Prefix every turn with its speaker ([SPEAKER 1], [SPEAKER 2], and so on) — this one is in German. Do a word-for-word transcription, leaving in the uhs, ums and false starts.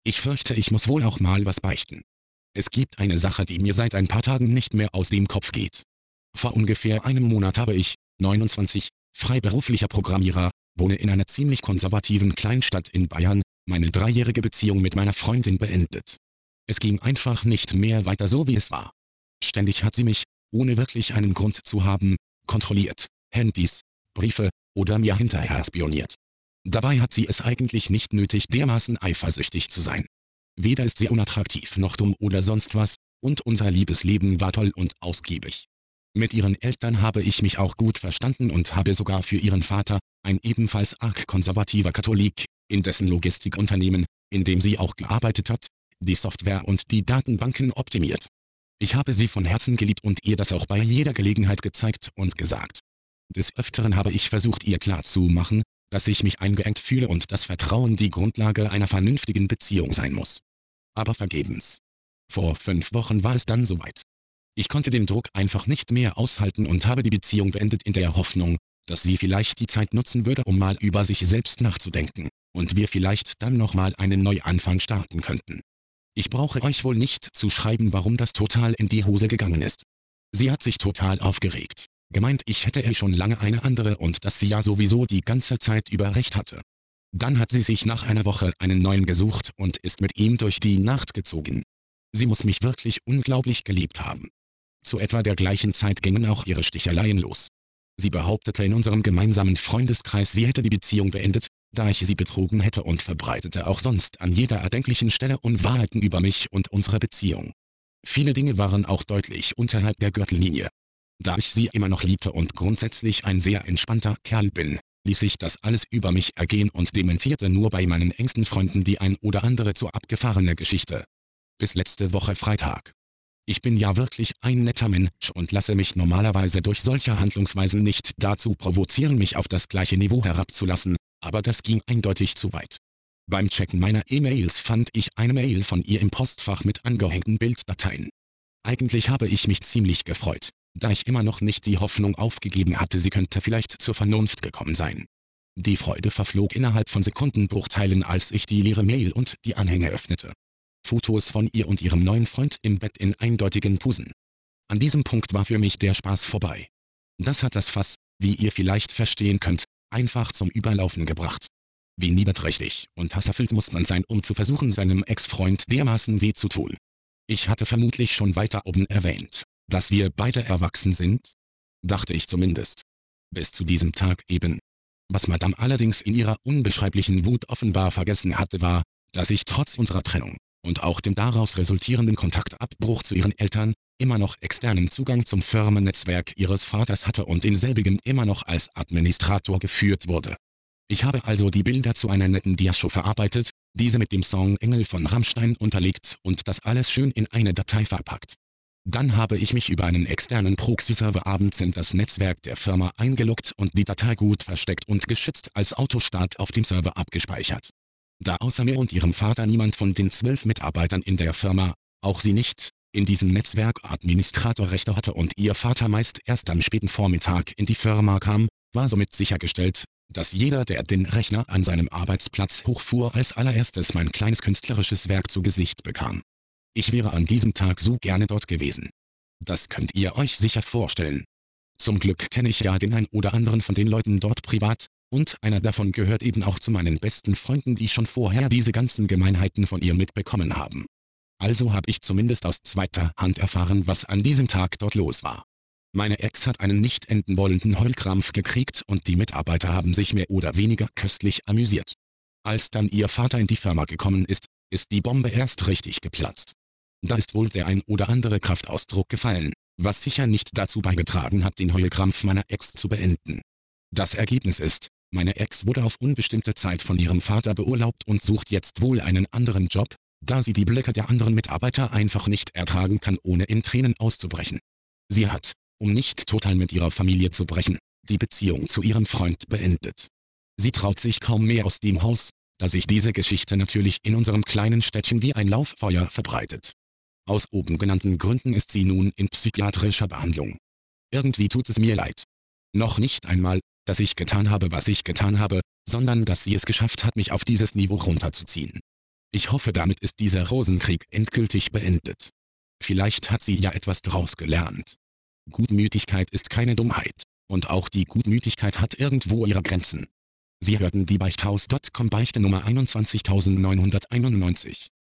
[SPEAKER 1] Ich fürchte, ich muss wohl auch mal was beichten. Es gibt eine Sache, die mir seit ein paar Tagen nicht mehr aus dem Kopf geht. Vor ungefähr einem Monat habe ich, neunundzwanzig, freiberuflicher Programmierer, wohne in einer ziemlich konservativen Kleinstadt in Bayern, meine dreijährige Beziehung mit meiner Freundin beendet. Es ging einfach nicht mehr weiter so, wie es war. Ständig hat sie mich, ohne wirklich einen Grund zu haben, kontrolliert, Handys, Briefe oder mir hinterher spioniert. Dabei hat sie es eigentlich nicht nötig, dermaßen eifersüchtig zu sein. Weder ist sie unattraktiv noch dumm oder sonst was, und unser Liebesleben war toll und ausgiebig. Mit ihren Eltern habe ich mich auch gut verstanden und habe sogar für ihren Vater, ein ebenfalls arg konservativer Katholik, in dessen Logistikunternehmen, in dem sie auch gearbeitet hat, die Software und die Datenbanken optimiert. Ich habe sie von Herzen geliebt und ihr das auch bei jeder Gelegenheit gezeigt und gesagt. Des Öfteren habe ich versucht, ihr klarzumachen, dass ich mich eingeengt fühle und dass Vertrauen die Grundlage einer vernünftigen Beziehung sein muss. Aber vergebens. Vor fünf Wochen war es dann soweit. Ich konnte den Druck einfach nicht mehr aushalten und habe die Beziehung beendet in der Hoffnung, dass sie vielleicht die Zeit nutzen würde, um mal über sich selbst nachzudenken, und wir vielleicht dann nochmal einen Neuanfang starten könnten. Ich brauche euch wohl nicht zu schreiben, warum das total in die Hose gegangen ist. Sie hat sich total aufgeregt, gemeint, ich hätte eh schon lange eine andere und dass sie ja sowieso die ganze Zeit über recht hatte. Dann hat sie sich nach einer Woche einen neuen gesucht und ist mit ihm durch die Nacht gezogen. Sie muss mich wirklich unglaublich geliebt haben. Zu etwa der gleichen Zeit gingen auch ihre Sticheleien los. Sie behauptete in unserem gemeinsamen Freundeskreis, sie hätte die Beziehung beendet, da ich sie betrogen hätte, und verbreitete auch sonst an jeder erdenklichen Stelle Unwahrheiten über mich und unsere Beziehung. Viele Dinge waren auch deutlich unterhalb der Gürtellinie. Da ich sie immer noch liebte und grundsätzlich ein sehr entspannter Kerl bin, ließ ich das alles über mich ergehen und dementierte nur bei meinen engsten Freunden die ein oder andere zu abgefahrene Geschichte. Bis letzte Woche Freitag. Ich bin ja wirklich ein netter Mensch und lasse mich normalerweise durch solche Handlungsweisen nicht dazu provozieren, mich auf das gleiche Niveau herabzulassen, aber das ging eindeutig zu weit. Beim Checken meiner E-Mails fand ich eine Mail von ihr im Postfach mit angehängten Bilddateien. Eigentlich habe ich mich ziemlich gefreut, da ich immer noch nicht die Hoffnung aufgegeben hatte, sie könnte vielleicht zur Vernunft gekommen sein. Die Freude verflog innerhalb von Sekundenbruchteilen, als ich die leere Mail und die Anhänge öffnete. Fotos von ihr und ihrem neuen Freund im Bett in eindeutigen Posen. An diesem Punkt war für mich der Spaß vorbei. Das hat das Fass, wie ihr vielleicht verstehen könnt, einfach zum Überlaufen gebracht. Wie niederträchtig und hasserfüllt muss man sein, um zu versuchen, seinem Ex-Freund dermaßen weh zu tun. Ich hatte vermutlich schon weiter oben erwähnt, dass wir beide erwachsen sind? Dachte ich zumindest. Bis zu diesem Tag eben. Was Madame allerdings in ihrer unbeschreiblichen Wut offenbar vergessen hatte, war, dass ich trotz unserer Trennung und auch dem daraus resultierenden Kontaktabbruch zu ihren Eltern immer noch externen Zugang zum Firmennetzwerk ihres Vaters hatte und in selbigem immer noch als Administrator geführt wurde. Ich habe also die Bilder zu einer netten Diashow verarbeitet, diese mit dem Song Engel von Rammstein unterlegt und das alles schön in eine Datei verpackt. Dann habe ich mich über einen externen Proxy-Server abends in das Netzwerk der Firma eingeloggt und die Datei gut versteckt und geschützt als Autostart auf dem Server abgespeichert. Da außer mir und ihrem Vater niemand von den zwölf Mitarbeitern in der Firma, auch sie nicht, in diesem Netzwerk Administratorrechte hatte und ihr Vater meist erst am späten Vormittag in die Firma kam, war somit sichergestellt, dass jeder, der den Rechner an seinem Arbeitsplatz hochfuhr, als allererstes mein kleines künstlerisches Werk zu Gesicht bekam. Ich wäre an diesem Tag so gerne dort gewesen. Das könnt ihr euch sicher vorstellen. Zum Glück kenne ich ja den ein oder anderen von den Leuten dort privat, und einer davon gehört eben auch zu meinen besten Freunden, die schon vorher diese ganzen Gemeinheiten von ihr mitbekommen haben. Also habe ich zumindest aus zweiter Hand erfahren, was an diesem Tag dort los war. Meine Ex hat einen nicht enden wollenden Heulkrampf gekriegt und die Mitarbeiter haben sich mehr oder weniger köstlich amüsiert. Als dann ihr Vater in die Firma gekommen ist, ist die Bombe erst richtig geplatzt. Da ist wohl der ein oder andere Kraftausdruck gefallen, was sicher nicht dazu beigetragen hat, den Heulkrampf meiner Ex zu beenden. Das Ergebnis ist, meine Ex wurde auf unbestimmte Zeit von ihrem Vater beurlaubt und sucht jetzt wohl einen anderen Job, da sie die Blicke der anderen Mitarbeiter einfach nicht ertragen kann, ohne in Tränen auszubrechen. Sie hat, um nicht total mit ihrer Familie zu brechen, die Beziehung zu ihrem Freund beendet. Sie traut sich kaum mehr aus dem Haus, da sich diese Geschichte natürlich in unserem kleinen Städtchen wie ein Lauffeuer verbreitet. Aus oben genannten Gründen ist sie nun in psychiatrischer Behandlung. Irgendwie tut es mir leid. Noch nicht einmal, dass ich getan habe, was ich getan habe, sondern dass sie es geschafft hat, mich auf dieses Niveau runterzuziehen. Ich hoffe, damit ist dieser Rosenkrieg endgültig beendet. Vielleicht hat sie ja etwas draus gelernt. Gutmütigkeit ist keine Dummheit. Und auch die Gutmütigkeit hat irgendwo ihre Grenzen. Sie hörten die Beichthaus Punkt com Beichte Nummer einundzwanzigtausendneunhunderteinundneunzig.